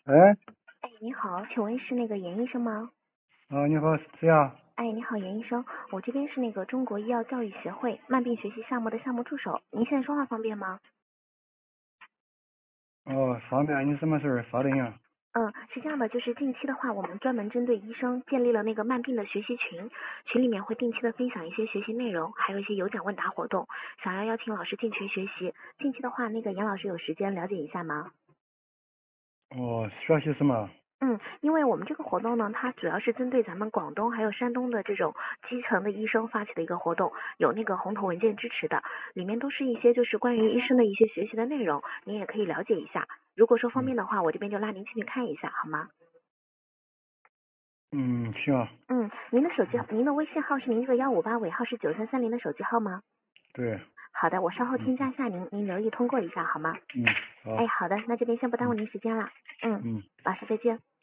哎， 哎，你好，请问是那个严医生吗？ 你好，是呀。 哎，你好，严医生，我这边是那个中国医药教育协会慢病学习项目的项目助手，您现在说话方便吗？ 哦，方便，你什么事儿？稍等一下。 是这样的，就是近期的话，我们专门针对医生建立了那个慢病的学习群，群里面会定期的分享一些学习内容，还有一些有奖问答活动，想要邀请老师进群学习。近期的话，那个严老师有时间了解一下吗？ 哦，学习什么？ 因为我们这个活动呢，它主要是针对咱们广东还有山东的这种基层的医生发起的一个活动，有那个红头文件支持的，里面都是一些就是关于医生的一些学习的内容，您也可以了解一下。如果说方嗯便的话，我这边就拉您进去看一下，好吗？ 嗯，行。 您的手机，您的微信号是您这个158尾号是9330的手机号吗？ 对。 好的，我稍后嗯添加一下您，您留意通过一下好吗？ 嗯，好。 哎，好的，那这边先不耽误嗯您时间了。 嗯。 老师再见。